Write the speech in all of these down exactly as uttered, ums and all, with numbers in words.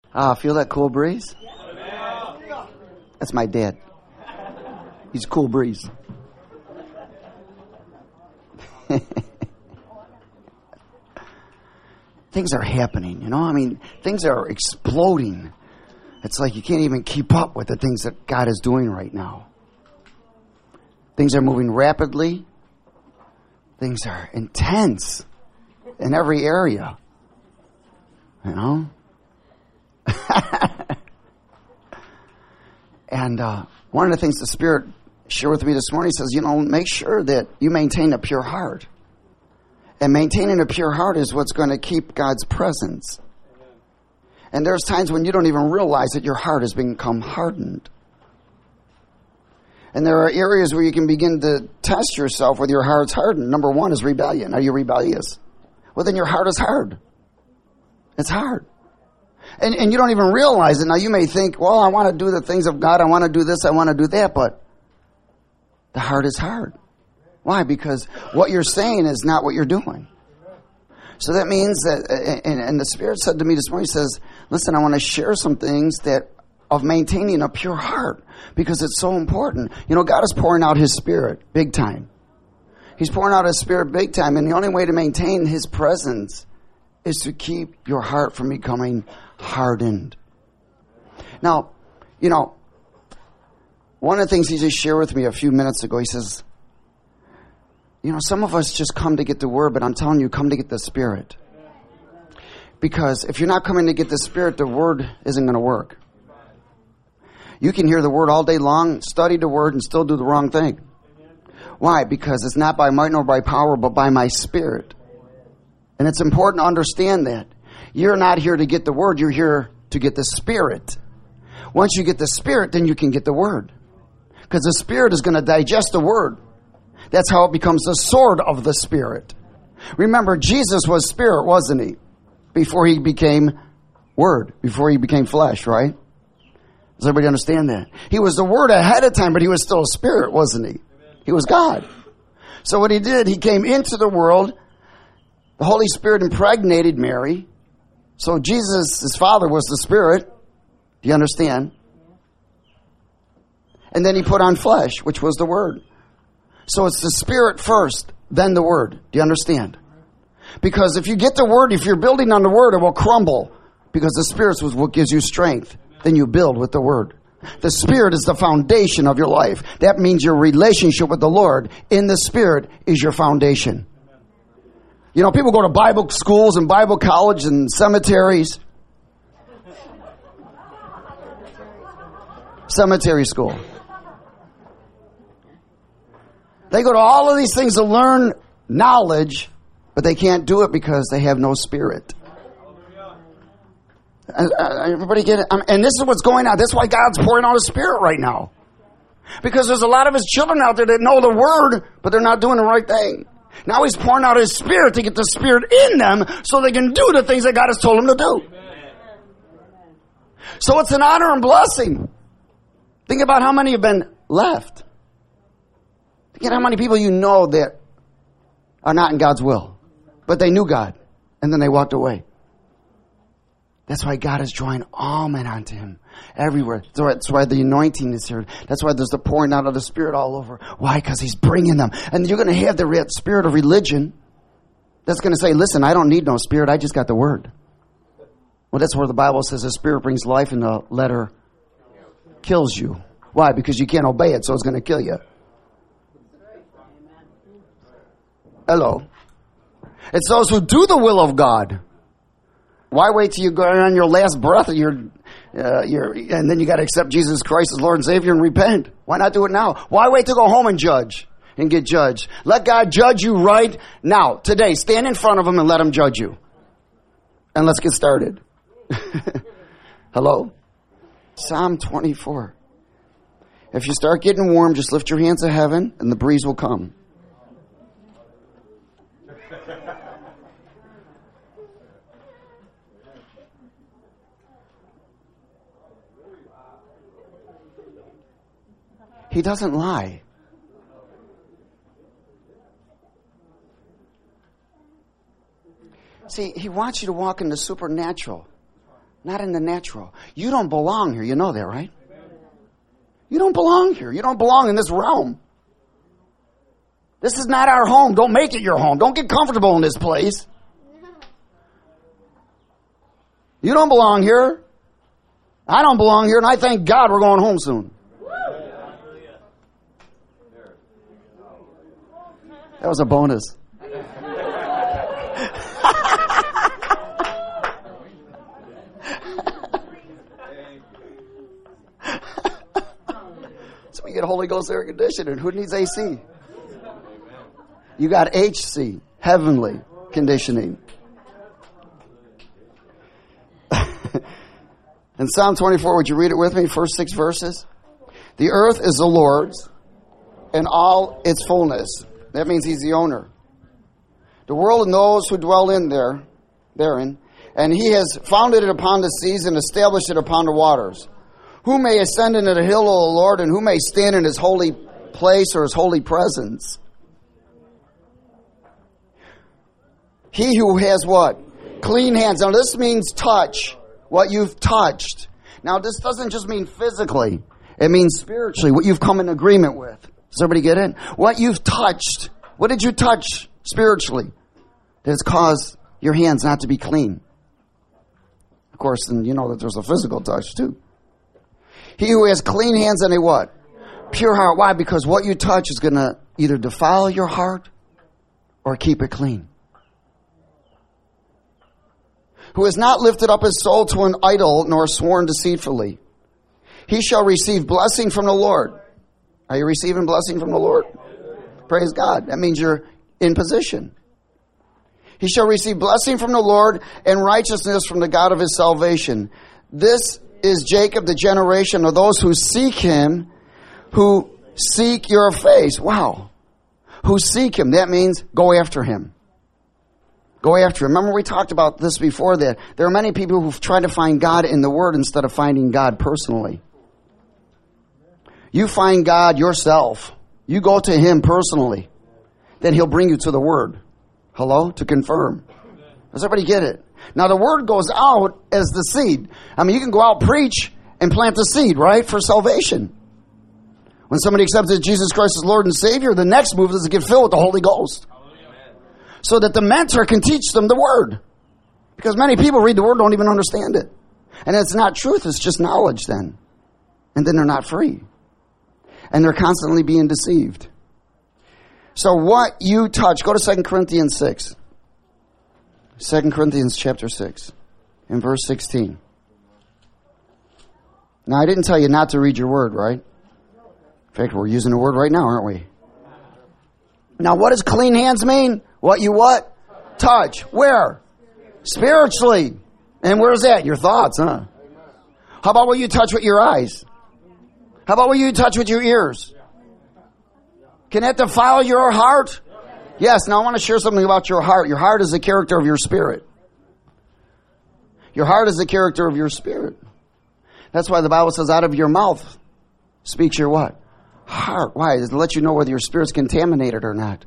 Ah, feel that cool breeze? That's my dad. He's a cool breeze. Things are happening, you know? I mean, things are exploding. It's like you can't even keep up with the things that God is doing right now. Things are moving rapidly. Things are intense in every area. You know? And uh, one of the things the Spirit shared with me this morning says, you know, make sure that you maintain a pure heart. And maintaining a pure heart is what's going to keep God's presence. And there's times when you don't even realize that your heart has become hardened. And there are areas where you can begin to test yourself whether your heart's hardened. Number one is rebellion. Are you rebellious? Well, then your heart is hard. It's hard. And, and you don't even realize it. Now, you may think, well, I want to do the things of God. I want to do this. I want to do that. But the heart is hard. Why? Because what you're saying is not what you're doing. So that means that, and, and the Spirit said to me this morning, he says, listen, I want to share some things that of maintaining a pure heart because it's so important. You know, God is pouring out His Spirit big time. He's pouring out His Spirit big time. And the only way to maintain His presence is to keep your heart from becoming hardened. Now, you know, one of the things he just shared with me a few minutes ago, he says, you know, some of us just come to get the Word, but I'm telling you, come to get the Spirit. Because if you're not coming to get the Spirit, the Word isn't going to work. You can hear the Word all day long, study the Word, and still do the wrong thing. Why? Because it's not by might nor by power, but by my Spirit. And it's important to understand that. You're not here to get the Word, you're here to get the Spirit. Once you get the Spirit, then you can get the Word. Because the Spirit is going to digest the Word. That's how it becomes the sword of the Spirit. Remember, Jesus was Spirit, wasn't He? Before He became Word, before He became flesh, right? Does everybody understand that? He was the Word ahead of time, but He was still a Spirit, wasn't He? He was God. So what He did, He came into the world. The Holy Spirit impregnated Mary. So Jesus, His Father, was the Spirit. Do you understand? And then He put on flesh, which was the Word. So it's the Spirit first, then the Word. Do you understand? Because if you get the Word, if you're building on the Word, it will crumble. Because the Spirit is what gives you strength. Then you build with the Word. The Spirit is the foundation of your life. That means your relationship with the Lord in the Spirit is your foundation. You know, people go to Bible schools and Bible college and cemeteries. Cemetery school. They go to all of these things to learn knowledge, but they can't do it because they have no Spirit. Everybody get it? And this is what's going on. That's why God's pouring out His Spirit right now. Because there's a lot of His children out there that know the Word, but they're not doing the right thing. Now He's pouring out His Spirit to get the Spirit in them so they can do the things that God has told them to do. So it's an honor and blessing. Think about how many have been left. Think about how many people you know that are not in God's will. But they knew God. And then they walked away. That's why God is drawing all men onto Him. Everywhere. That's why the anointing is here. That's why there's the pouring out of the Spirit all over. Why? Because He's bringing them. And you're going to have the spirit of religion that's going to say, listen, I don't need no Spirit. I just got the Word. Well, that's where the Bible says the Spirit brings life and the letter kills you. Why? Because you can't obey it, so it's going to kill you. Hello. It's those who do the will of God. Why wait till you go on your last breath of your, uh, your, and then you got to accept Jesus Christ as Lord and Savior and repent? Why not do it now? Why wait to go home and judge and get judged? Let God judge you right now, today. Stand in front of Him and let Him judge you. And let's get started. Hello? Psalm twenty-four. If you start getting warm, just lift your hands to heaven and the breeze will come. He doesn't lie. See, He wants you to walk in the supernatural. Not in the natural. You don't belong here. You know that, right? You don't belong here. You don't belong in this realm. This is not our home. Don't make it your home. Don't get comfortable in this place. You don't belong here. I don't belong here, and I thank God we're going home soon. That was a bonus. So we get Holy Ghost air conditioning. Who needs A C? You got H C, heavenly conditioning. In Psalm twenty-four, would you read it with me? First six verses. The earth is the Lord's and all its fullness. That means He's the owner. The world and those who dwell in there, therein, and He has founded it upon the seas and established it upon the waters. Who may ascend into the hill of the Lord, and who may stand in His holy place or His holy presence? He who has what? Clean hands. Now this means touch. What you've touched. Now this doesn't just mean physically. It means spiritually. What you've come in agreement with. Does everybody get it? What you've touched. What did you touch spiritually that has caused your hands not to be clean? Of course, then you know that there's a physical touch too. He who has clean hands and a what? Pure heart. Why? Because what you touch is going to either defile your heart or keep it clean. Who has not lifted up his soul to an idol, nor sworn deceitfully. He shall receive blessing from the Lord. Are you receiving blessing from the Lord? Praise God. That means you're in position. He shall receive blessing from the Lord and righteousness from the God of his salvation. This is Jacob, the generation of those who seek Him, who seek your face. Wow. Who seek Him. That means go after Him. Go after Him. Remember we talked about this before that. There are many people who've tried to find God in the Word instead of finding God personally. You find God yourself. You go to Him personally. Then He'll bring you to the Word. Hello? To confirm. Does everybody get it? Now the Word goes out as the seed. I mean, you can go out, preach, and plant the seed, right? For salvation. When somebody accepts Jesus Christ as Lord and Savior, the next move is to get filled with the Holy Ghost. So that the mentor can teach them the Word. Because many people read the Word, don't even understand it. And it's not truth, it's just knowledge then. And then they're not free. And they're constantly being deceived. So what you touch, go to Second Corinthians six. Second Corinthians chapter six. In verse sixteen. Now I didn't tell you not to read your Word, right? In fact, we're using the Word right now, aren't we? Now what does clean hands mean? What you what? Touch. Where? Spiritually. And where's that? Your thoughts, huh? How about what you touch with your eyes? How about what you touch with your ears? Can that defile your heart? Yes. Now I want to share something about your heart. Your heart is the character of your spirit. Your heart is the character of your spirit. That's why the Bible says out of your mouth speaks your what? Heart. Why? It lets you know whether your spirit's contaminated or not.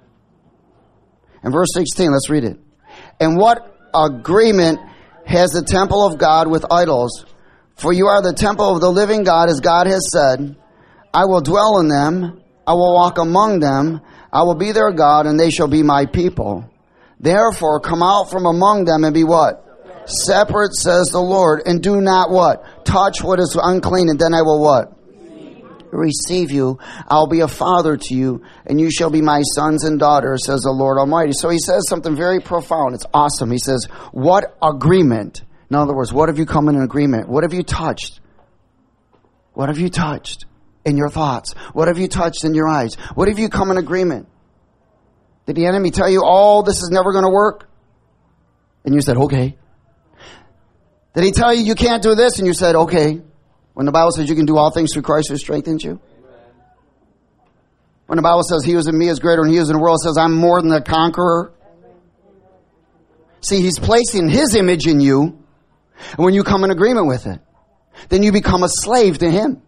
In verse sixteen, let's read it. And what agreement has the temple of God with idols? For you are the temple of the living God, as God has said, I will dwell in them, I will walk among them, I will be their God, and they shall be my people. Therefore, come out from among them and be what? Separate, says the Lord, and do not what? Touch what is unclean, and then I will what? Receive you. I'll be a father to you, and you shall be my sons and daughters, says the Lord Almighty. So he says something very profound. It's awesome. He says, what agreement? In other words, what have you come in an agreement? What have you touched? What have you touched in your thoughts? What have you touched in your eyes? What have you come in agreement? Did the enemy tell you, oh, this is never going to work? And you said, okay. Did he tell you you can't do this? And you said, okay. When the Bible says you can do all things through Christ who strengthens you. When the Bible says he who's in me is greater than he who's in the world, it says I'm more than a conqueror. See, he's placing his image in you. And when you come in agreement with it, then you become a slave to him.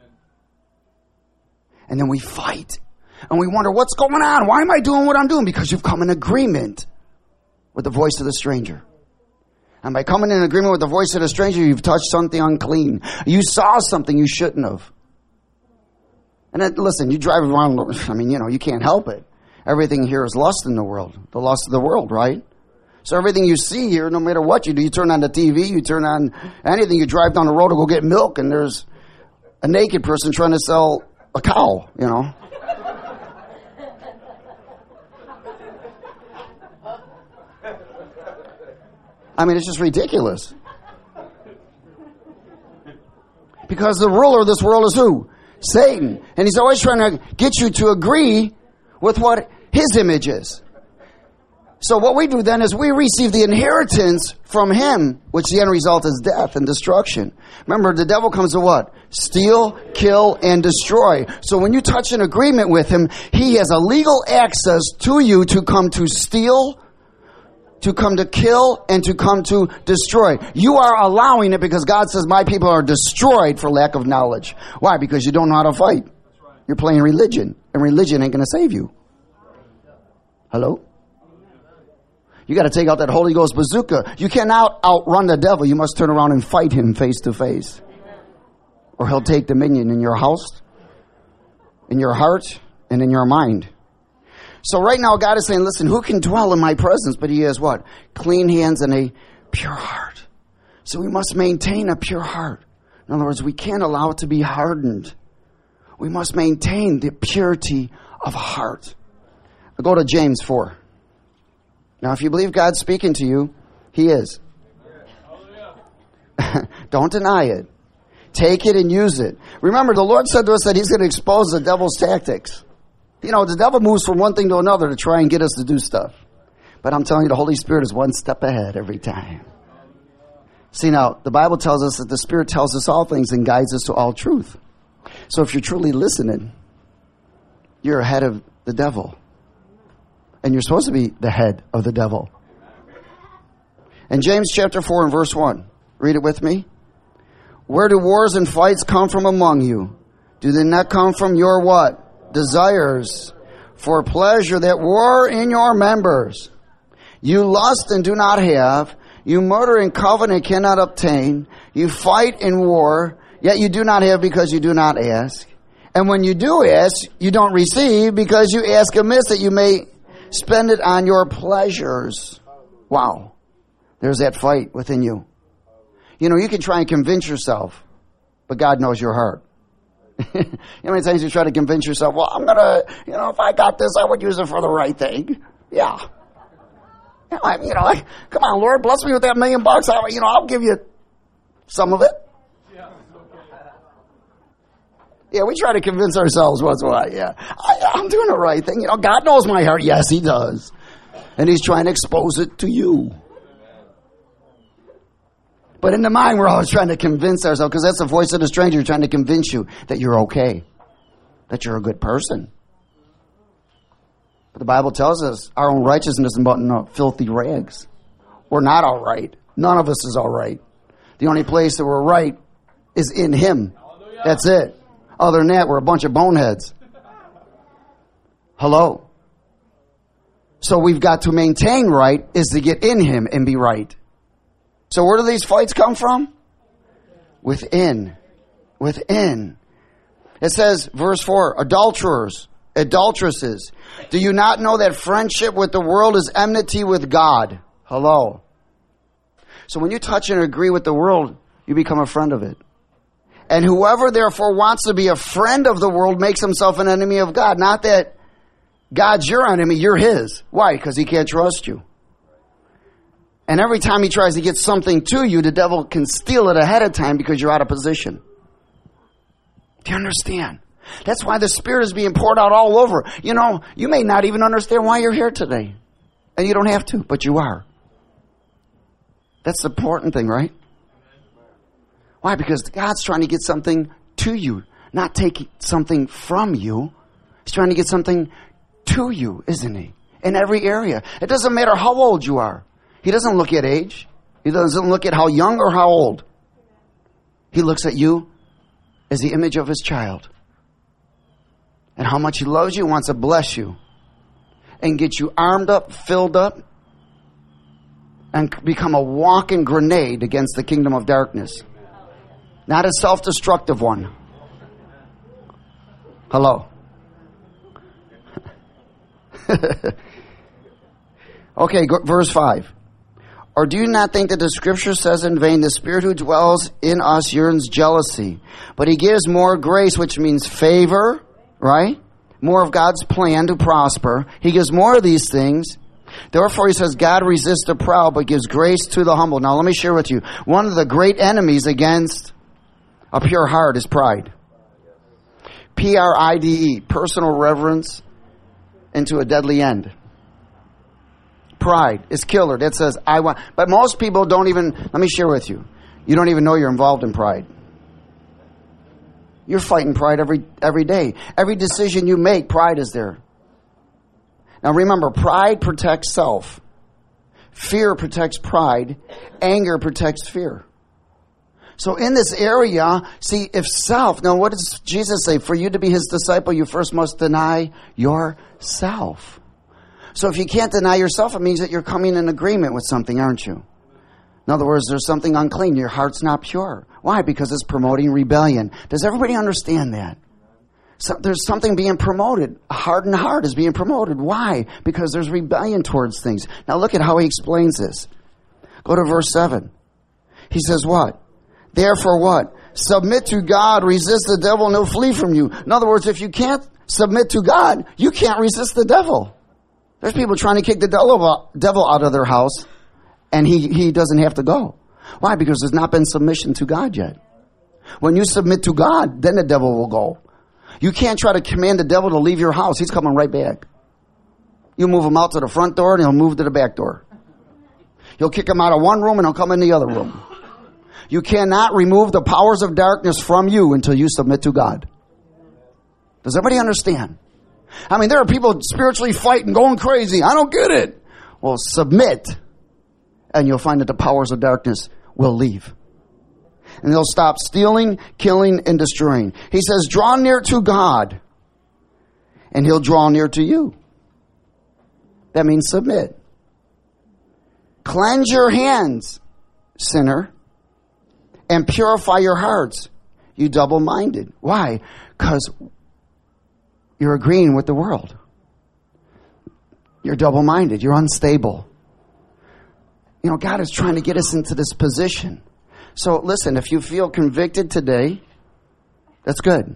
And then we fight. And we wonder, what's going on? Why am I doing what I'm doing? Because you've come in agreement with the voice of the stranger. And by coming in agreement with the voice of the stranger, you've touched something unclean. You saw something you shouldn't have. And then, listen, you drive around, I mean, you know, you can't help it. Everything here is lust in the world. The lust of the world, right? So everything you see here, no matter what you do, you turn on the T V, you turn on anything, you drive down the road to go get milk, and there's a naked person trying to sell a cow, you know. I mean, it's just ridiculous. Because the ruler of this world is who? Satan. And he's always trying to get you to agree with what his image is. So what we do then is we receive the inheritance from him, which the end result is death and destruction. Remember, the devil comes to what? Steal, kill, and destroy. So when you touch an agreement with him, he has a legal access to you to come to steal, to come to kill, and to come to destroy. You are allowing it because God says, my people are destroyed for lack of knowledge. Why? Because you don't know how to fight. You're playing religion, and religion ain't going to save you. Hello? You got to take out that Holy Ghost bazooka. You cannot outrun the devil. You must turn around and fight him face to face. Or he'll take dominion in your house, in your heart, and in your mind. So right now God is saying, listen, who can dwell in my presence? But he has what? Clean hands and a pure heart. So we must maintain a pure heart. In other words, we can't allow it to be hardened. We must maintain the purity of heart. I'll go to James four. Now, if you believe God's speaking to you, he is. Don't deny it. Take it and use it. Remember, the Lord said to us that he's going to expose the devil's tactics. You know, the devil moves from one thing to another to try and get us to do stuff. But I'm telling you, the Holy Spirit is one step ahead every time. See, now, the Bible tells us that the Spirit tells us all things and guides us to all truth. So if you're truly listening, you're ahead of the devil. And you're supposed to be the head of the devil. In James chapter four and verse one, read it with me. Where do wars and fights come from among you? Do they not come from your what? Desires for pleasure that war in your members. You lust and do not have. You murder and covet and cannot obtain. You fight in war, yet you do not have because you do not ask. And when you do ask, you don't receive because you ask amiss that you may spend it on your pleasures. Wow. There's that fight within you. You know, you can try and convince yourself, but God knows your heart. You know how many times you try to convince yourself, well, I'm going to, you know, if I got this, I would use it for the right thing. Yeah. You know, I, you know like, come on, Lord, bless me with that million bucks. I, you know, I'll give you some of it. Yeah, we try to convince ourselves what's what. Yeah, I, I'm doing the right thing. You know, God knows my heart. Yes, he does. And he's trying to expose it to you. But in the mind, we're always trying to convince ourselves, because that's the voice of the stranger trying to convince you that you're okay, that you're a good person. But the Bible tells us our own righteousness is but no filthy rags. We're not all right. None of us is all right. The only place that we're right is in him. That's it. Other than that, we're a bunch of boneheads. Hello. So we've got to maintain right is to get in him and be right. So where do these fights come from? Within. Within. It says, verse four, adulterers, adulteresses. Do you not know that friendship with the world is enmity with God? Hello. So when you touch and agree with the world, you become a friend of it. And whoever therefore wants to be a friend of the world makes himself an enemy of God. Not that God's your enemy, you're his. Why? Because he can't trust you. And every time he tries to get something to you, the devil can steal it ahead of time because you're out of position. Do you understand? That's why the Spirit is being poured out all over. You know, you may not even understand why you're here today. And you don't have to, but you are. That's the important thing, right? Why? Because God's trying to get something to you, not take something from you. He's trying to get something to you, isn't he? In every area. It doesn't matter how old you are. He doesn't look at age. He doesn't look at how young or how old. He looks at you as the image of his child. And how much he loves you, wants to bless you. And get you armed up, filled up, and become a walking grenade against the kingdom of darkness. Not a self-destructive one. Hello. Okay, go, verse five. Or do you not think that the scripture says in vain, the Spirit who dwells in us yearns jealousy, but he gives more grace, which means favor, right? More of God's plan to prosper. He gives more of these things. Therefore, he says, God resists the proud, but gives grace to the humble. Now, let me share with you. One of the great enemies against a pure heart is pride. P R I D E, personal reverence into a deadly end. Pride is killer. That says, I want. But most people don't even, let me share with you. You don't even know you're involved in pride. You're fighting pride every every day. Every decision you make, pride is there. Now remember, pride protects self. Fear protects pride. Anger protects fear. So in this area, see, if self, now what does Jesus say? For you to be his disciple, you first must deny yourself. So if you can't deny yourself, it means that you're coming in agreement with something, aren't you? In other words, there's something unclean. Your heart's not pure. Why? Because it's promoting rebellion. Does everybody understand that? So there's something being promoted. A hardened heart is being promoted. Why? Because there's rebellion towards things. Now look at how he explains this. Go to verse seven. He says what? Therefore what? Submit to God, resist the devil, and he'll flee from you. In other words, if you can't submit to God, you can't resist the devil. There's people trying to kick the devil out of their house, and he, he doesn't have to go. Why? Because there's not been submission to God yet. When you submit to God, then the devil will go. You can't try to command the devil to leave your house. He's coming right back. You move him out to the front door, and he'll move to the back door. You'll kick him out of one room, and he'll come in the other room. You cannot remove the powers of darkness from you until you submit to God. Does everybody understand? I mean, there are people spiritually fighting, going crazy. I don't get it. Well, submit, and you'll find that the powers of darkness will leave. And they'll stop stealing, killing, and destroying. He says, draw near to God, and he'll draw near to you. That means submit. Cleanse your hands, sinner, and purify your hearts, you double-minded. Why? Because you're agreeing with the world. You're double-minded. You're unstable. You know, God is trying to get us into this position. So listen, if you feel convicted today, that's good.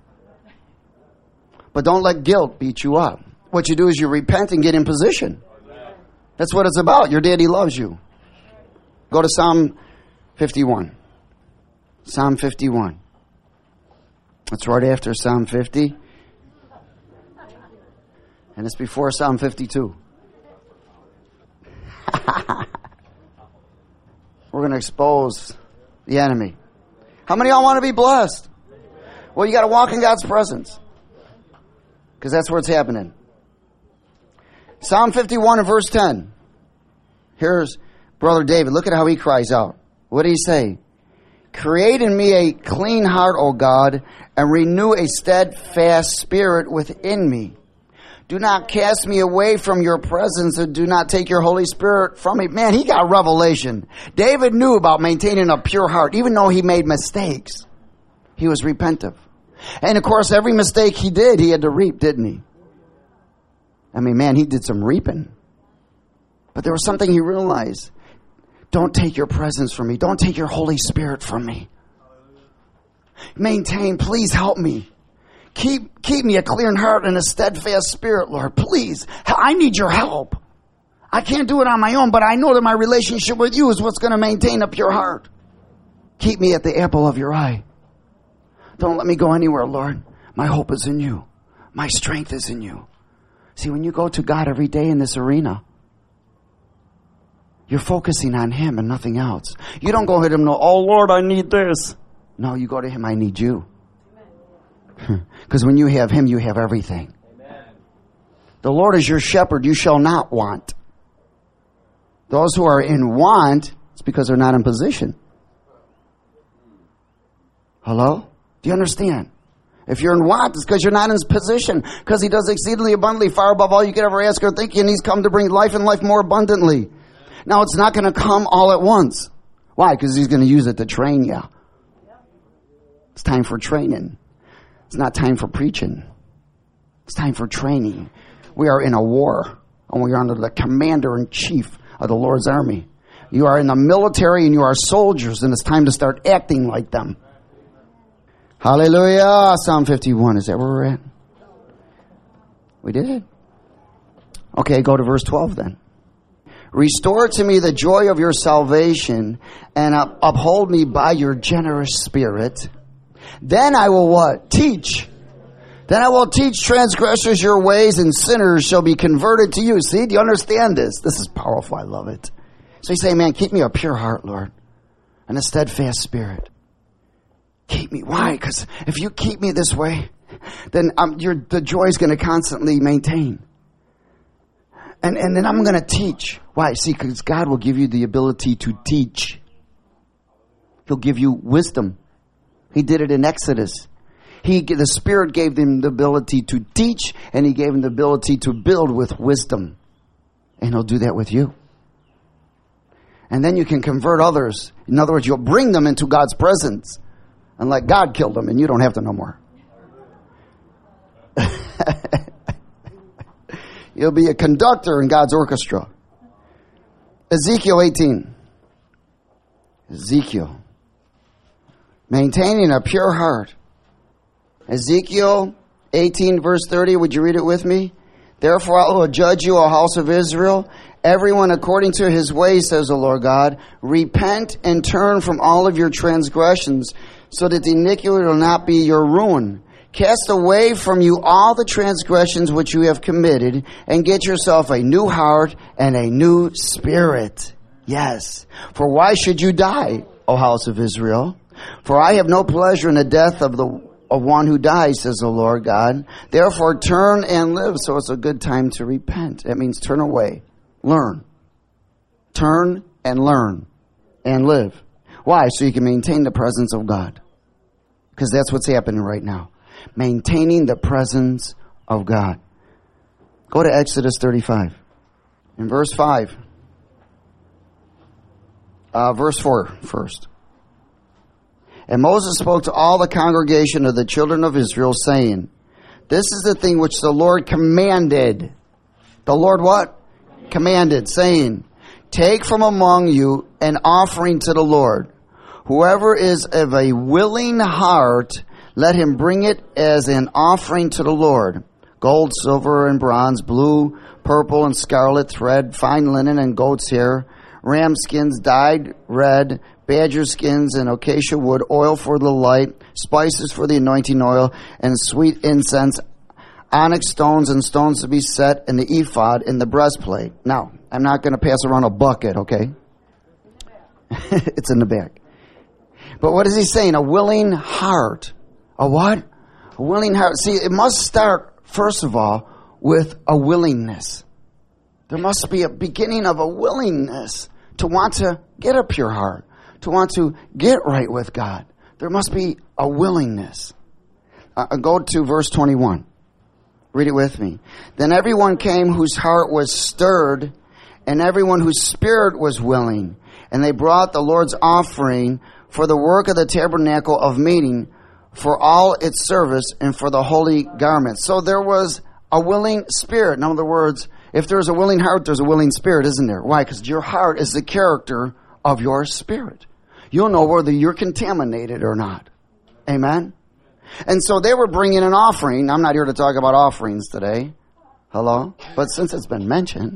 But don't let guilt beat you up. What you do is you repent and get in position. That's what it's about. Your daddy loves you. Go to Psalm fifty-one. Psalm fifty-one. It's right after Psalm fifty. And it's before Psalm fifty-two. We're going to expose the enemy. How many of y'all want to be blessed? Well, you got to walk in God's presence. Because that's where it's happening. Psalm fifty-one and verse ten. Here's Brother David. Look at how he cries out. What did he say? Create in me a clean heart, O God, and renew a steadfast spirit within me. Do not cast me away from your presence, and do not take your Holy Spirit from me. Man, he got revelation. David knew about maintaining a pure heart, even though he made mistakes. He was repentant. And of course, every mistake he did, he had to reap, didn't he? I mean, man, he did some reaping. But there was something he realized. Don't take your presence from me. Don't take your Holy Spirit from me. Maintain, please help me. Keep keep me a clear heart and a steadfast spirit, Lord. Please, I need your help. I can't do it on my own, but I know that my relationship with you is what's going to maintain a pure heart. Keep me at the apple of your eye. Don't let me go anywhere, Lord. My hope is in you. My strength is in you. See, when you go to God every day in this arena, you're focusing on him and nothing else. You don't go to him, no, oh, Lord, I need this. No, you go to him, I need you. Because when you have him, you have everything. Amen. The Lord is your shepherd. You shall not want. Those who are in want, it's because they're not in position. Hello? Do you understand? If you're in want, it's because you're not in his position. Because he does exceedingly abundantly, far above all you could ever ask or think. And he's come to bring life and life more abundantly. Now, it's not going to come all at once. Why? Because he's going to use it to train you. It's time for training. It's not time for preaching. It's time for training. We are in a war, and we are under the commander-in-chief of the Lord's army. You are in the military, and you are soldiers, and it's time to start acting like them. Hallelujah. Psalm fifty-one. Is that where we're at? We did it. Okay, go to verse twelve then. Restore to me the joy of your salvation and up- uphold me by your generous spirit. Then I will what? Teach. Then I will teach transgressors your ways and sinners shall be converted to you. See, do you understand this? This is powerful. I love it. So you say, man, keep me a pure heart, Lord, and a steadfast spirit. Keep me. Why? Because if you keep me this way, then um, your, the joy is going to constantly maintain. And, and then I'm going to teach. Why? See, because God will give you the ability to teach. He'll give you wisdom. He did it in Exodus. He, the Spirit gave them the ability to teach, and He gave them the ability to build with wisdom. And He'll do that with you. And then you can convert others. In other words, you'll bring them into God's presence and let God kill them, and you don't have to no more. You'll be a conductor in God's orchestra. Ezekiel eighteen. Ezekiel. Maintaining a pure heart. Ezekiel eighteen verse thirty. Would you read it with me? Therefore I will judge you, O house of Israel, everyone according to his ways, says the Lord God. Repent and turn from all of your transgressions, so that the iniquity will not be your ruin. Cast away from you all the transgressions which you have committed, and get yourself a new heart and a new spirit. Yes. For why should you die, O house of Israel? For I have no pleasure in the death of the of one who dies, says the Lord God. Therefore turn and live. So it's a good time to repent. It means turn away. Learn. Turn and learn and live. Why? So you can maintain the presence of God. Because that's what's happening right now. Maintaining the presence of God. Go to Exodus thirty-five. In verse five. Uh, verse four first. And Moses spoke to all the congregation of the children of Israel, saying, this is the thing which the Lord commanded. The Lord what? Commanded, saying, take from among you an offering to the Lord. Whoever is of a willing heart, let him bring it as an offering to the Lord. Gold, silver, and bronze, blue, purple, and scarlet thread, fine linen, and goat's hair, ram skins dyed red, badger skins and acacia wood, oil for the light, spices for the anointing oil, and sweet incense, onyx stones and stones to be set in the ephod in the breastplate. Now, I'm not going to pass around a bucket, okay? It's in the back. But what is he saying? A willing heart. A what? A willing heart. See, it must start, first of all, with a willingness. There must be a beginning of a willingness to want to get a pure heart, to want to get right with God. There must be a willingness. Uh, go to verse twenty-one. Read it with me. Then everyone came whose heart was stirred, and everyone whose spirit was willing. And they brought the Lord's offering for the work of the tabernacle of meeting, for all its service, and for the holy garments. So there was a willing spirit. In other words, if there's a willing heart, there's a willing spirit, isn't there? Why? Because your heart is the character of your spirit. You'll know whether you're contaminated or not. Amen? And so they were bringing an offering. I'm not here to talk about offerings today. Hello? But since it's been mentioned,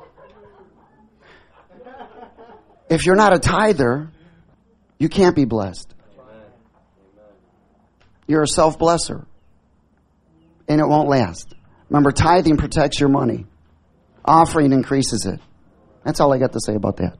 if you're not a tither, you can't be blessed. You're a self-blesser. And it won't last. Remember, tithing protects your money. Offering increases it. That's all I got to say about that.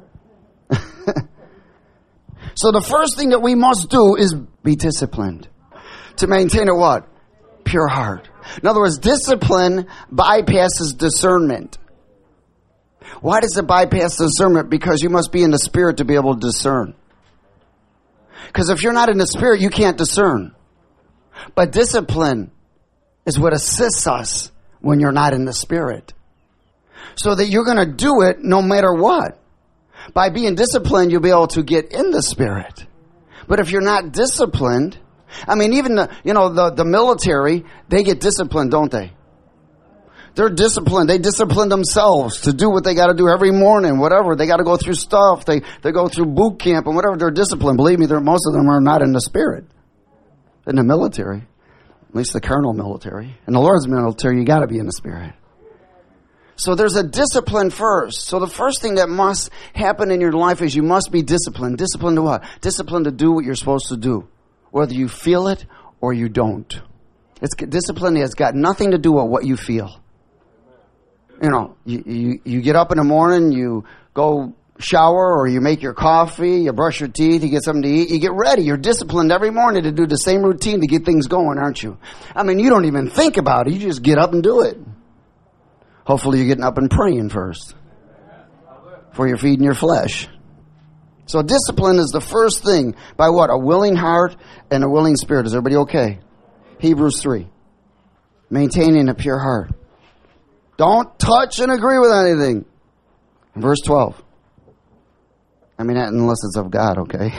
So the first thing that we must do is be disciplined. To maintain a what? Pure heart. In other words, discipline bypasses discernment. Why does it bypass discernment? Because you must be in the spirit to be able to discern. Because if you're not in the spirit, you can't discern. But discipline is what assists us when you're not in the spirit. so that you're going to do it no matter what. By being disciplined, you'll be able to get in the Spirit. But if you're not disciplined, I mean, even the, you know, the, the military, they get disciplined, don't they? They're disciplined. They discipline themselves to do what they got to do every morning, whatever. They got to go through stuff. They, they go through boot camp and whatever. They're disciplined. Believe me, most of them are not in the Spirit. In the military. At least the carnal military. In the Lord's military, you got to be in the Spirit. So there's a discipline first. So the first thing that must happen in your life is you must be disciplined. Disciplined to what? Disciplined to do what you're supposed to do. Whether you feel it or you don't. It's discipline has got nothing to do with what you feel. You know, you, you, you get up in the morning, you go shower or you make your coffee, you brush your teeth, you get something to eat, you get ready. You're disciplined every morning to do the same routine to get things going, aren't you? I mean, you don't even think about it. You just get up and do it. Hopefully you're getting up and praying first before you're feeding your flesh. So discipline is the first thing by what? A willing heart and a willing spirit. Is everybody okay? Hebrews three. Maintaining a pure heart. Don't touch and agree with anything. Verse twelve. I mean, unless it's of God, okay?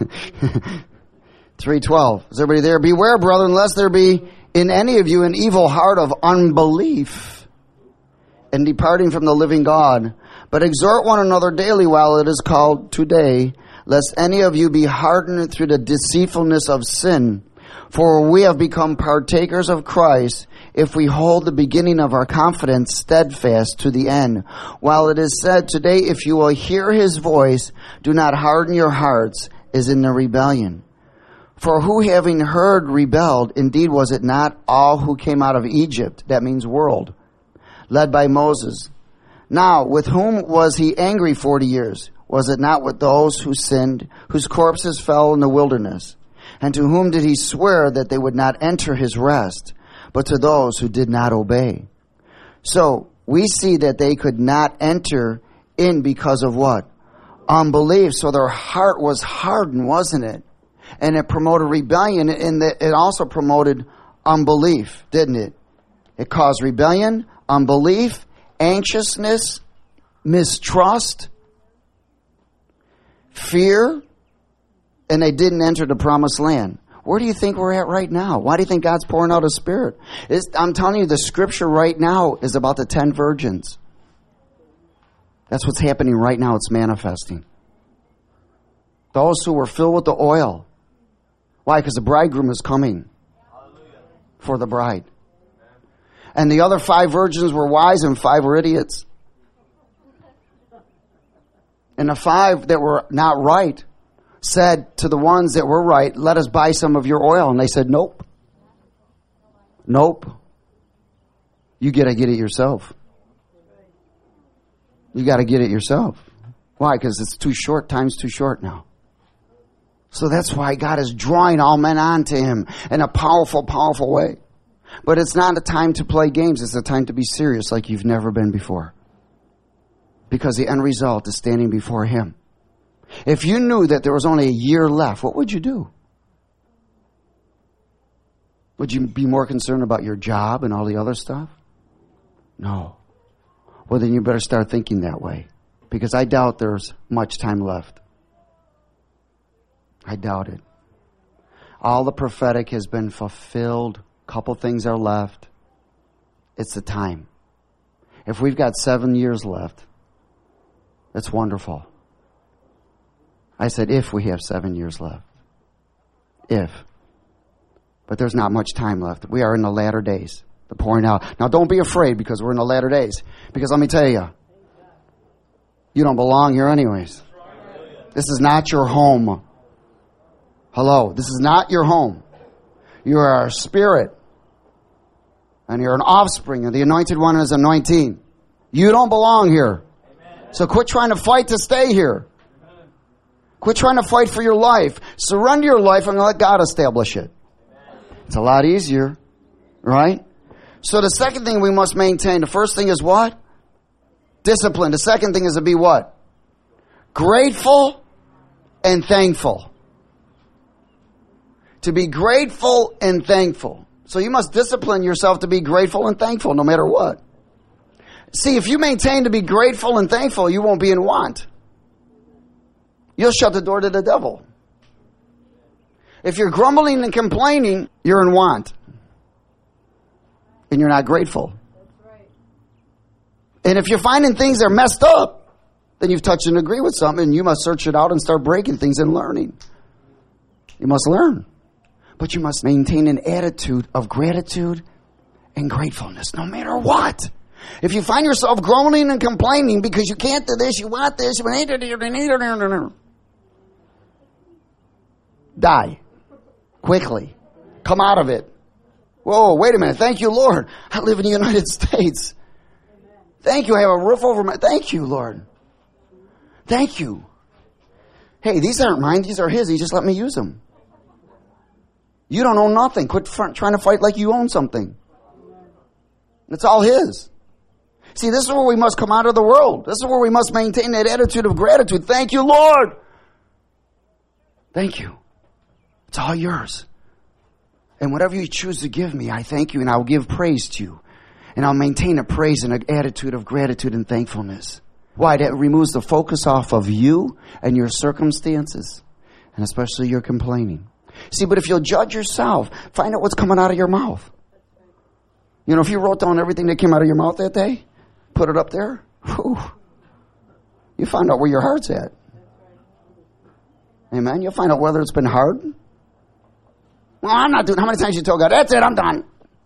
three twelve. Is everybody there? Beware, brethren, lest there be in any of you an evil heart of unbelief and departing from the living God. But exhort one another daily while it is called today, lest any of you be hardened through the deceitfulness of sin. For we have become partakers of Christ if we hold the beginning of our confidence steadfast to the end. While it is said today, if you will hear his voice, do not harden your hearts, as in the rebellion. For who having heard rebelled, indeed was it not all who came out of Egypt, that means world, led by Moses. Now, with whom was he angry forty years? Was it not with those who sinned, whose corpses fell in the wilderness? And to whom did he swear that they would not enter his rest, but to those who did not obey? So, we see that they could not enter in because of what? Unbelief. So their heart was hardened, wasn't it? And it promoted rebellion, and it also promoted unbelief, didn't it? It caused rebellion, unbelief, anxiousness, mistrust, fear, and they didn't enter the promised land. Where do you think we're at right now? Why do you think God's pouring out His Spirit? It's, I'm telling you, the scripture right now is about the ten virgins. That's what's happening right now. It's manifesting. Those who were filled with the oil. Why? Because the bridegroom is coming for the bride. And the other five virgins were wise and five were idiots. And the five that were not right said to the ones that were right, let us buy some of your oil. And they said, nope. Nope. You got to get it yourself. You got to get it yourself. Why? Because it's too short. Time's too short now. So that's why God is drawing all men on to Him in a powerful, powerful way. But it's not a time to play games. It's a time to be serious like you've never been before. Because the end result is standing before Him. If you knew that there was only a year left, what would you do? Would you be more concerned about your job and all the other stuff? No. Well, then you better start thinking that way. Because I doubt there's much time left. I doubt it. All the prophetic has been fulfilled. A couple things are left. It's the time. If we've got seven years left, that's wonderful. I said if we have seven years left. If. But there's not much time left. We are in the latter days. The pouring out. Now don't be afraid because we're in the latter days. Because let me tell you, you don't belong here anyways. This is not your home. Hello. This is not your home. You are a spirit. And you're an offspring of the Anointed One and His anointing. You don't belong here. So quit trying to fight to stay here. Quit trying to fight for your life. Surrender your life and let God establish it. It's a lot easier. Right? So the second thing we must maintain, the first thing is what? Discipline. The second thing is to be what? Grateful and thankful. To be grateful and thankful. So you must discipline yourself to be grateful and thankful no matter what. See, if you maintain to be grateful and thankful, you won't be in want. You'll shut the door to the devil. If you're grumbling and complaining, you're in want. And you're not grateful. And if you're finding things are messed up, then you've touched and agreed with something, and you must search it out and start breaking things and learning. You must learn. But you must maintain an attitude of gratitude and gratefulness, no matter what. If you find yourself groaning and complaining because you can't do this, you want this, die quickly. Come out of it. Whoa, wait a minute. Thank you, Lord. I live in the United States. Thank you. I have a roof over my... Thank you, Lord. Thank you. Hey, these aren't mine. These are His. He just let me use them. You don't own nothing. Quit f- trying to fight like you own something. It's all His. See, this is where we must come out of the world. This is where we must maintain that attitude of gratitude. Thank you, Lord. Thank you. It's all yours. And whatever you choose to give me, I thank you, and I'll give praise to you. And I'll maintain a praise and an attitude of gratitude and thankfulness. Why? That removes the focus off of you and your circumstances, and especially your complaining. See, but if you'll judge yourself, find out what's coming out of your mouth. You know, if you wrote down everything that came out of your mouth that day, put it up there, whew, you find out where your heart's at. Amen. You'll find out whether it's been hard. Well, I'm not doing. How many times you told God, that's it, I'm done.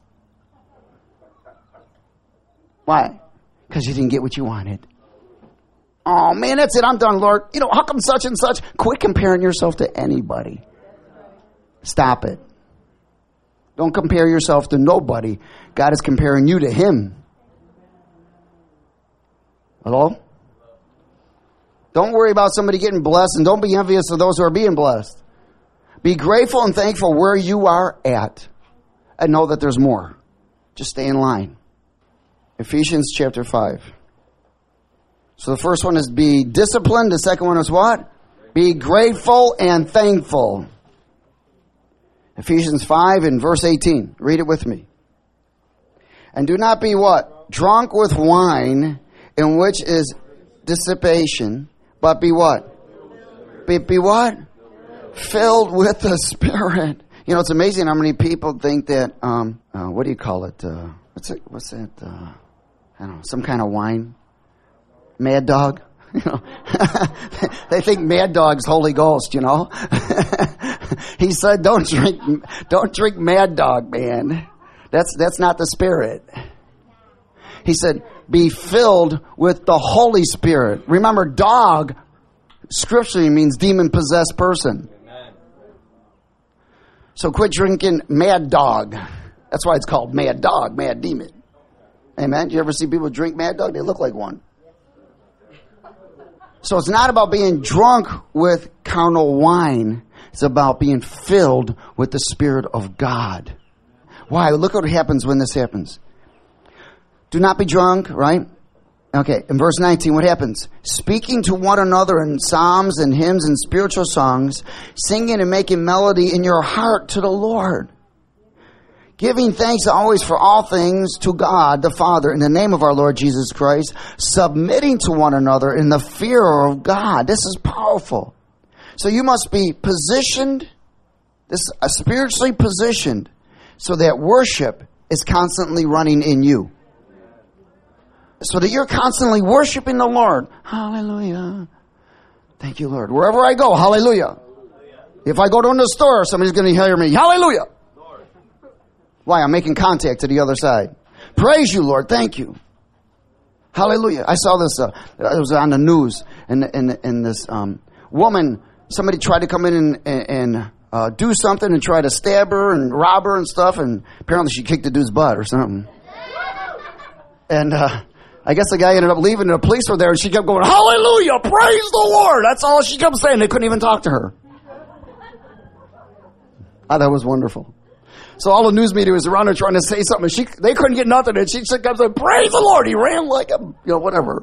Why? Because you didn't get what you wanted. Oh, man, that's it, I'm done, Lord. You know, how come such and such? Quit comparing yourself to anybody. Stop it. Don't compare yourself to nobody. God is comparing you to Him. Hello? Don't worry about somebody getting blessed, and don't be envious of those who are being blessed. Be grateful and thankful where you are at, and know that there's more. Just stay in line. Ephesians chapter five. So the first one is be disciplined. The second one is what? Be grateful and thankful. Ephesians five and verse eighteen. Read it with me. And do not be what? Drunk with wine, in which is dissipation, but be what? Be, be what? Filled with the Spirit. You know, it's amazing how many people think that, um, uh, what do you call it? Uh, what's it? What's that? Uh, I don't know, some kind of wine. Mad Dog. You know, they think Mad Dog's Holy Ghost, you know. He said, don't drink, don't drink Mad Dog, man. That's, that's not the Spirit. He said, be filled with the Holy Spirit. Remember, dog scripturally means demon-possessed person. Amen. So quit drinking Mad Dog. That's why it's called Mad Dog, Mad Demon. Amen. Do you ever see people drink Mad Dog? They look like one. So it's not about being drunk with carnal wine. It's about being filled with the Spirit of God. Why? Look what happens when this happens. Do not be drunk, right? Okay, in verse nineteen, what happens? Speaking to one another in psalms and hymns and spiritual songs, singing and making melody in your heart to the Lord. Giving thanks always for all things to God the Father in the name of our Lord Jesus Christ, submitting to one another in the fear of God. This is powerful. So you must be positioned, this uh, spiritually positioned, so that worship is constantly running in you. So that you're constantly worshiping the Lord. Hallelujah. Thank you, Lord. Wherever I go, hallelujah. If I go to the store, somebody's going to hear me. Hallelujah. Why? I'm making contact to the other side. Praise you, Lord. Thank you. Hallelujah. I saw this. Uh, it was on the news. And, and, and this um, woman, somebody tried to come in and, and uh, do something and try to stab her and rob her and stuff. And apparently she kicked the dude's butt or something. And uh, I guess the guy ended up leaving and the police were there. And she kept going, hallelujah, praise the Lord. That's all she kept saying. They couldn't even talk to her. Oh, that was wonderful. So all the news media was around her trying to say something. She, they couldn't get nothing. And she just kept saying, praise the Lord. He ran like a, you know, whatever.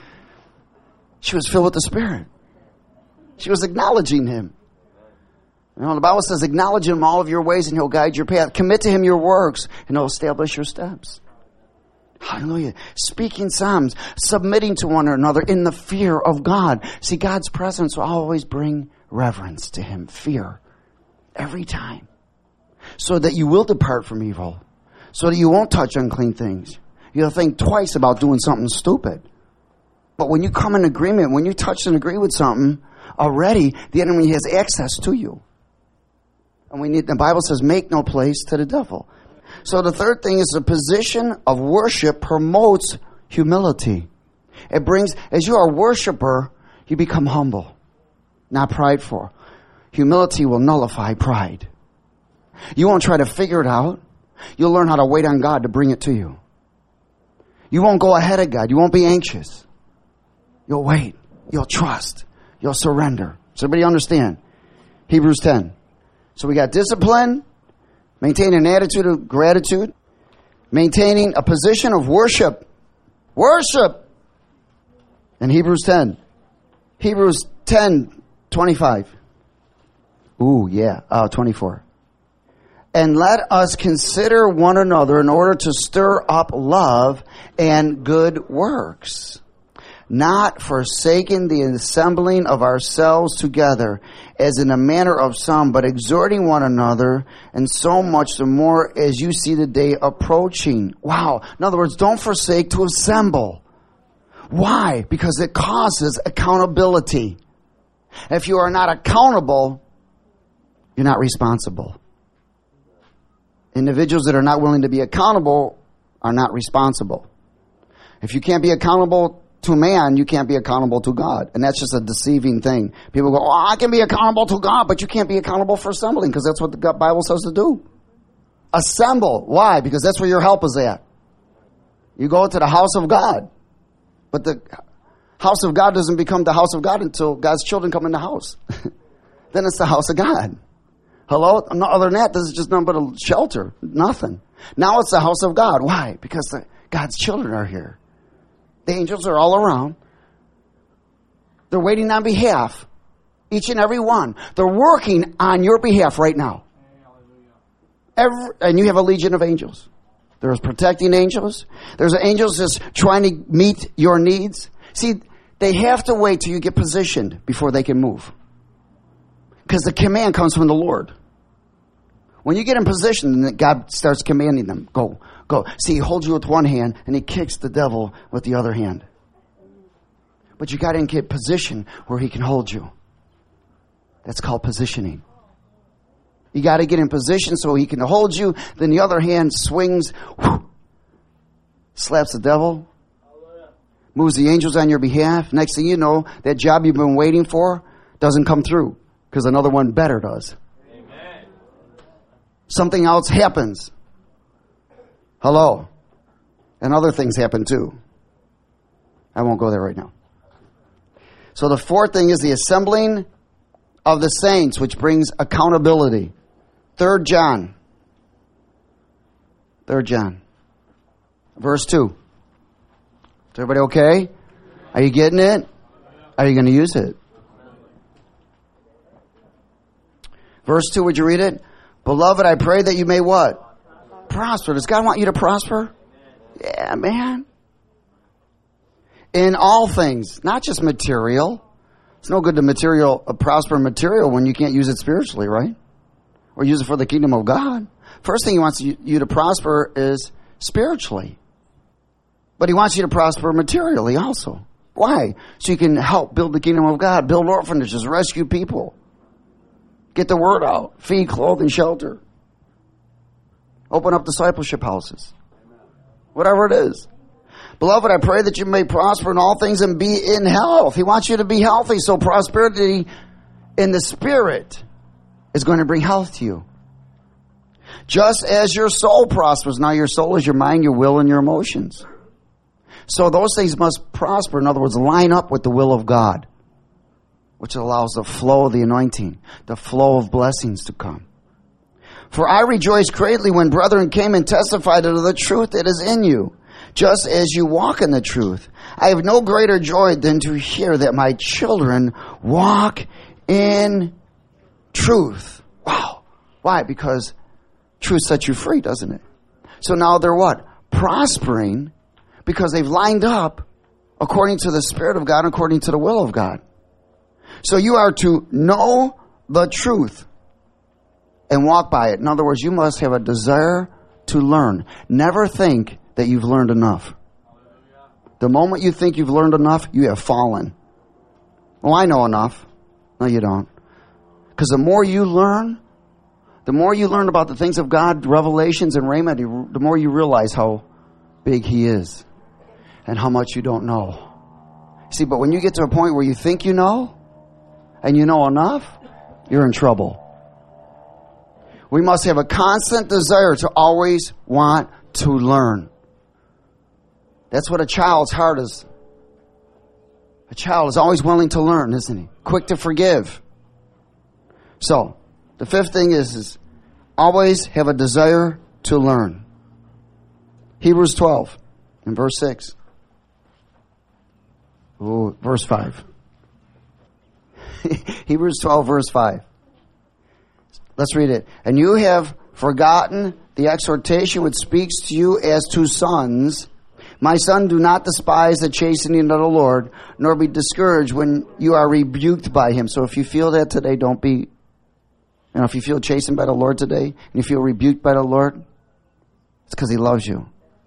She was filled with the Spirit. She was acknowledging Him. You know, the Bible says, acknowledge him all of your ways and he'll guide your path. Commit to him your works and he'll establish your steps. Hallelujah. Speaking psalms, submitting to one another in the fear of God. See, God's presence will always bring reverence to him, fear, every time. So that you will depart from evil. So that you won't touch unclean things. You'll think twice about doing something stupid. But when you come in agreement, when you touch and agree with something, already the enemy has access to you. And we need, the Bible says, make no place to the devil. So the third thing is the position of worship promotes humility. It brings, as you are a worshiper, you become humble, not prideful. Humility will nullify pride. You won't try to figure it out. You'll learn how to wait on God to bring it to you. You won't go ahead of God. You won't be anxious. You'll wait. You'll trust. You'll surrender. Does everybody understand? Hebrews ten. So we got discipline, maintaining an attitude of gratitude, maintaining a position of worship. Worship! In Hebrews ten. Hebrews ten, twenty-five. Ooh, yeah. Oh, twenty-four. And let us consider one another in order to stir up love and good works, not forsaking the assembling of ourselves together, as in the manner of some, but exhorting one another, and so much the more as you see the day approaching. Wow. In other words, don't forsake to assemble. Why? Because it causes accountability. If you are not accountable, you're not responsible. Individuals that are not willing to be accountable are not responsible. If you can't be accountable to man, you can't be accountable to God. And that's just a deceiving thing. People go, oh, I can be accountable to God, but you can't be accountable for assembling, because that's what the Bible says to do. Assemble. Why? Because that's where your help is at. You go to the house of God. But the house of God doesn't become the house of God until God's children come in the house. Then it's the house of God. Hello? Other than that, this is just nothing but a shelter. Nothing. Now it's the house of God. Why? Because the, God's children are here. The angels are all around. They're waiting on behalf. Each and every one. They're working on your behalf right now. Every, and you have a legion of angels. There's protecting angels. There's angels just trying to meet your needs. See, they have to wait till you get positioned before they can move. Because the command comes from the Lord. When you get in position, God starts commanding them. Go, go. See, he holds you with one hand, and he kicks the devil with the other hand. But you got to get position where he can hold you. That's called positioning. You got to get in position so he can hold you. Then the other hand swings, whoo, slaps the devil, moves the angels on your behalf. Next thing you know, that job you've been waiting for doesn't come through because another one better does. Amen. Something else happens. Hello. And other things happen too. I won't go there right now. So the fourth thing is the assembling of the saints, which brings accountability. Third John. Third John. Verse two. Is everybody okay? Are you getting it? Are you going to use it? Verse two, would you read it? Beloved, I pray that you may what? Prosper. Does God want you to prosper? Yeah, man. In all things, not just material. It's no good to material, uh, prosper material when you can't use it spiritually, right? Or use it for the kingdom of God. First thing he wants you, you to prosper is spiritually. But he wants you to prosper materially also. Why? So you can help build the kingdom of God, build orphanages, rescue people. Get the word out, feed, clothe, and shelter. Open up discipleship houses. Whatever it is. Beloved, I pray that you may prosper in all things and be in health. He wants you to be healthy. So prosperity in the spirit is going to bring health to you. Just as your soul prospers. Now your soul is your mind, your will, and your emotions. So those things must prosper. In other words, line up with the will of God, which allows the flow of the anointing, the flow of blessings to come. For I rejoiced greatly when brethren came and testified of the truth that is in you, just as you walk in the truth. I have no greater joy than to hear that my children walk in truth. Wow. Why? Because truth sets you free, doesn't it? So now they're what? Prospering because they've lined up according to the Spirit of God, according to the will of God. So you are to know the truth and walk by it. In other words, you must have a desire to learn. Never think that you've learned enough. The moment you think you've learned enough, you have fallen. Well, I know enough. No, you don't. Because the more you learn, the more you learn about the things of God, revelations and rhema, the more you realize how big He is and how much you don't know. See, but when you get to a point where you think you know and you know enough, you're in trouble. We must have a constant desire to always want to learn. That's what a child's heart is. A child is always willing to learn, isn't he? Quick to forgive. So, the fifth thing is, is always have a desire to learn. Hebrews twelve and verse six. Ooh, verse five. Hebrews twelve, verse five. Let's read it. And you have forgotten the exhortation which speaks to you as to sons. My son, do not despise the chastening of the Lord, nor be discouraged when you are rebuked by Him. So if you feel that today, don't be, you know, if you feel chastened by the Lord today, and you feel rebuked by the Lord, it's because He loves you.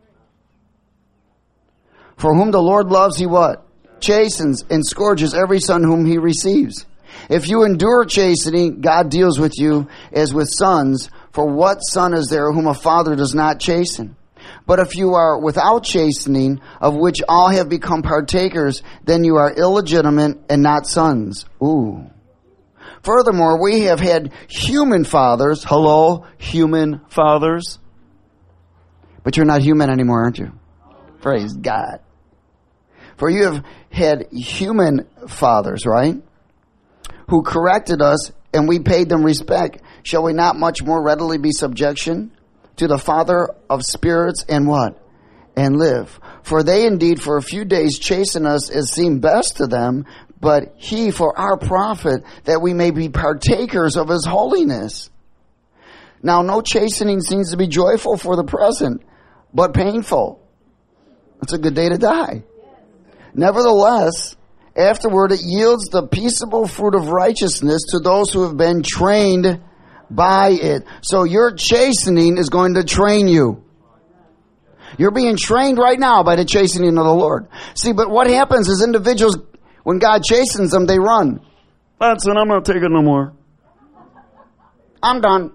For whom the Lord loves, He what? Chastens and scourges every son whom He receives. If you endure chastening, God deals with you as with sons. For what son is there whom a father does not chasten? But if you are without chastening, of which all have become partakers, then you are illegitimate and not sons. Ooh. Furthermore, we have had human fathers. Hello, human fathers. But you're not human anymore, aren't you? Praise God. For you have had human fathers, right? Who corrected us, and we paid them respect. Shall we not much more readily be subjection to the Father of spirits and what? And live. For they indeed for a few days chasten us as seemed best to them, but He for our profit, that we may be partakers of His holiness. Now no chastening seems to be joyful for the present, but painful. It's a good day to die. Nevertheless, afterward it yields the peaceable fruit of righteousness to those who have been trained by it. So your chastening is going to train you. You're being trained right now by the chastening of the Lord. See, but what happens is individuals, when God chastens them, they run. That's it, I'm not taking no more. I'm done.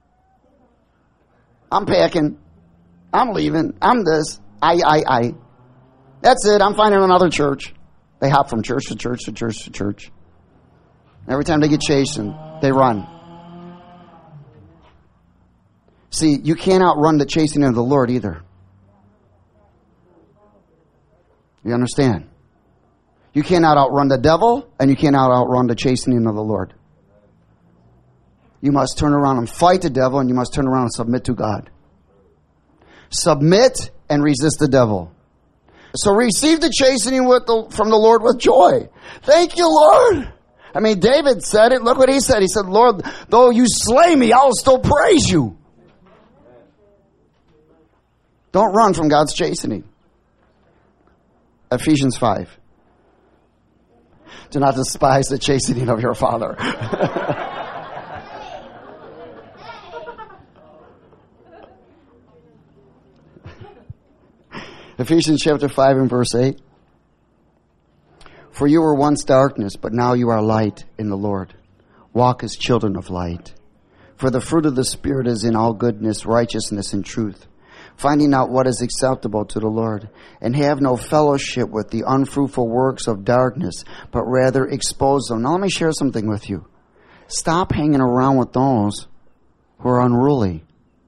I'm packing. I'm leaving. I'm this. I, I, I. That's it, I'm finding another church. They hop from church to church to church to church. Every time they get chastened, they run. See, you can't outrun the chastening of the Lord either. You understand? You cannot outrun the devil, and you cannot outrun the chastening of the Lord. You must turn around and fight the devil, and you must turn around and submit to God. Submit and resist the devil. So receive the chastening with the, from the Lord with joy. Thank you, Lord. I mean, David said it. Look what he said. He said, Lord, though you slay me, I'll still praise you. Don't run from God's chastening. Ephesians five. Do not despise the chastening of your father. Ephesians chapter five and verse eight. For you were once darkness, but now you are light in the Lord. Walk as children of light. For the fruit of the Spirit is in all goodness, righteousness, and truth, finding out what is acceptable to the Lord, and have no fellowship with the unfruitful works of darkness, but rather expose them. Now let me share something with you. Stop hanging around with those who are unruly.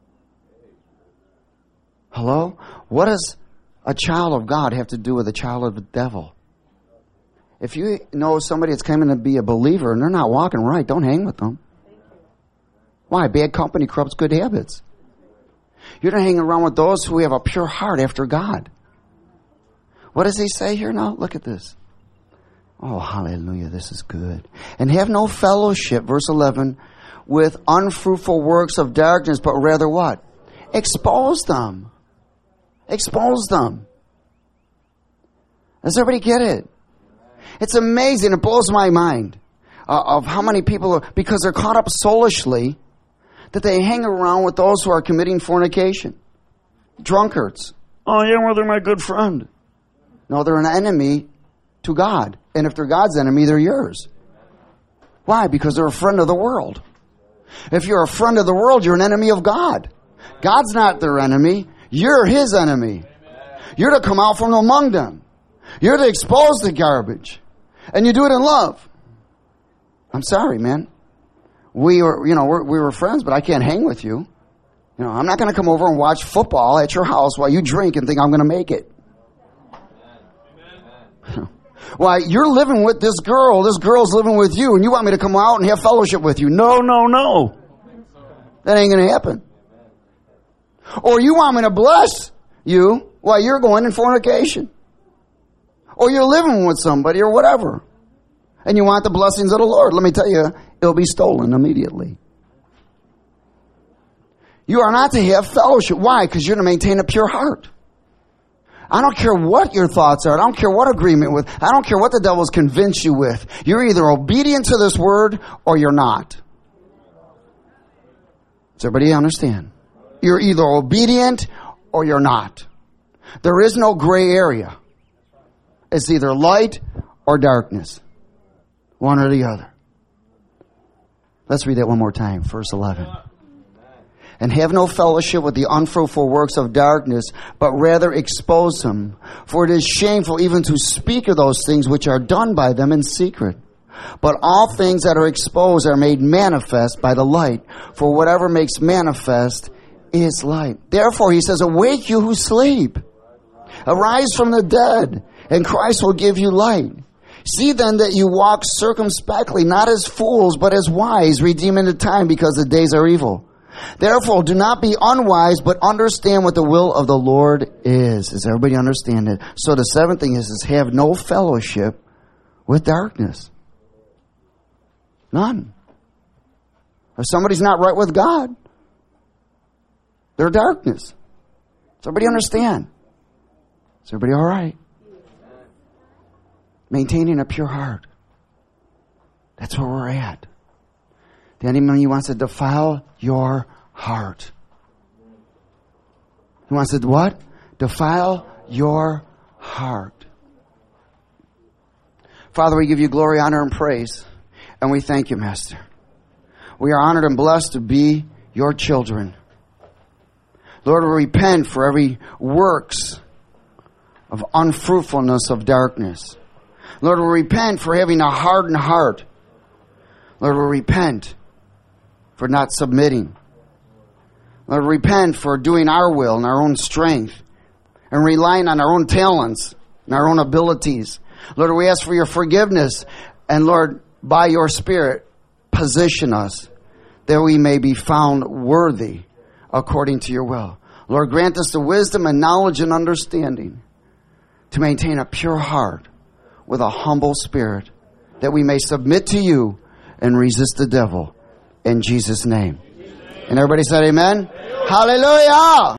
Hello? What does a child of God have to do with a child of the devil? If you know somebody that's coming to be a believer and they're not walking right, don't hang with them. Why? Bad company corrupts good habits. You're not hanging around with those who have a pure heart after God. What does he say here now? Look at this. Oh, hallelujah, this is good. And have no fellowship, verse eleven, with unfruitful works of darkness, but rather what? Expose them. Expose them. Does everybody get it? It's amazing. It blows my mind uh, of how many people are, because they're caught up soulishly, that they hang around with those who are committing fornication. Drunkards. Oh yeah, well, they're my good friend. No, they're an enemy to God. And if they're God's enemy, they're yours. Why? Because they're a friend of the world. If you're a friend of the world, you're an enemy of God. God's not their enemy. You're His enemy. You're to come out from among them. You're to expose the garbage. And you do it in love. I'm sorry, man. We were, you know, we're, we were friends, but I can't hang with you. You know, I'm not going to come over and watch football at your house while you drink and think I'm going to make it. Why, you're living with this girl, this girl's living with you, and you want me to come out and have fellowship with you. No, no, no. That ain't going to happen. Or you want me to bless you while you're going in fornication. Or you're living with somebody or whatever. And you want the blessings of the Lord. Let me tell you, it'll be stolen immediately. You are not to have fellowship. Why? Because you're to maintain a pure heart. I don't care what your thoughts are. I don't care what agreement with. I don't care what the devil's convinced you with. You're either obedient to this word or you're not. Does everybody understand? You're either obedient or you're not. There is no gray area. It's either light or darkness. One or the other. Let's read that one more time. Verse eleven. And have no fellowship with the unfruitful works of darkness, but rather expose them. For it is shameful even to speak of those things which are done by them in secret. But all things that are exposed are made manifest by the light. For whatever makes manifest is light. Therefore, he says, awake you who sleep. Arise from the dead, and Christ will give you light. See then that you walk circumspectly, not as fools, but as wise, redeeming the time, because the days are evil. Therefore, do not be unwise, but understand what the will of the Lord is. Does everybody understand it? So the seventh thing is, is have no fellowship with darkness. None. If somebody's not right with God, they're darkness. Does everybody understand? Is everybody all right? Maintaining a pure heart. That's where we're at. The enemy wants to defile your heart. He wants to what? Defile your heart. Father, we give you glory, honor, and praise. And we thank you, Master. We are honored and blessed to be your children. Lord, we repent for every works of unfruitfulness of darkness. Lord, we repent for having a hardened heart. Lord, we repent for not submitting. Lord, repent for doing our will and our own strength and relying on our own talents and our own abilities. Lord, we ask for your forgiveness, and Lord, by your Spirit, position us that we may be found worthy according to your will. Lord, grant us the wisdom and knowledge and understanding to maintain a pure heart with a humble spirit, that we may submit to you and resist the devil. In Jesus' name. And everybody said amen? Amen. Hallelujah!